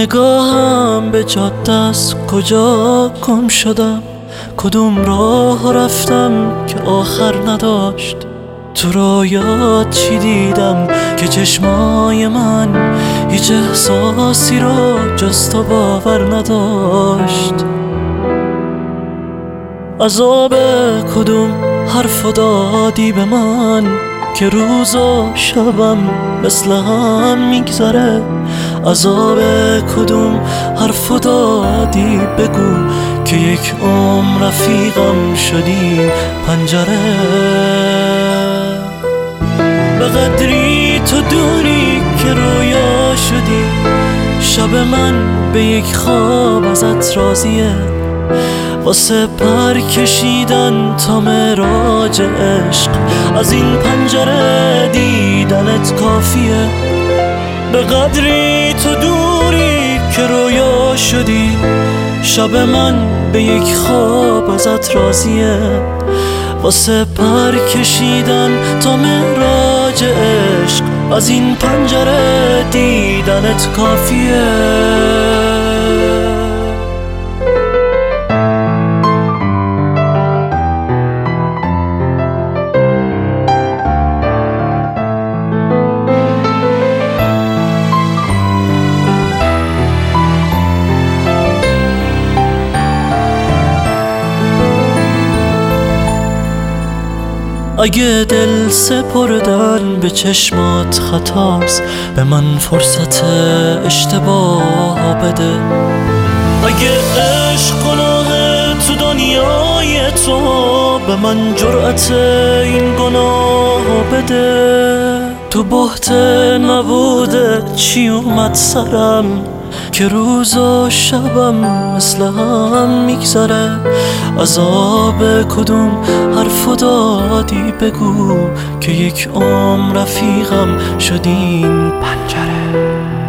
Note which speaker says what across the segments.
Speaker 1: نگاهم به جاده است، کجا گم شدم، کدوم راه رفتم که آخر نداشت. تو رویات چی دیدم که چشمای من هیچ احساسی رو جز تو باور نداشت. عذاب کدوم حرف دادی به من که روز و شبم مثل هم میگذره؟ عذاب کدوم حرف دادی بگو که یک عمر رفیقم شدی پنجره؟ به قدری تو دونی که رویا شدی، شب من به یک خواب ازت راضیه. واسه پر کشیدن تا معراج عشق از این پنجره دیدنت کافیه. به قدری تو دوری که رویا شدی، شب من به یک خواب ازت راضیه. واسه پر کشیدن تا معراج عشق از این پنجره دیدنت کافیه. اگه دل سپردن به چشمات خطاست، به من فرصت اشتباه بده. اگه عشق گناه تو دنیای تو، به من جرأت این گناه بده. تو بهت نبوده چی اومد سرم که روز و شبم مثل هم میگذره؟ عذاب کدوم حرف دادی بگو که یک عمر رفیقم شدین پنجره؟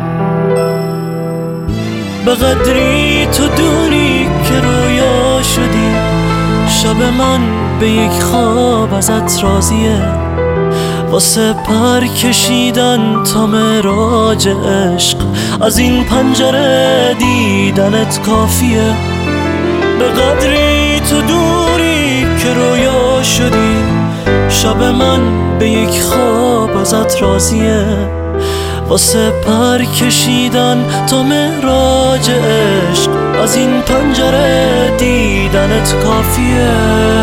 Speaker 1: به قدری تو دونی که رویا شدی، شب من به یک خواب ازت راضیه. واسه پر کشیدن تا معراج عشق از این پنجره دیدنت کافیه. به قدری تو دوری که رویا شدی، شب من به یک خواب ازت راضیه. واسه پر کشیدن تا معراج عشق از این پنجره دیدنت کافیه.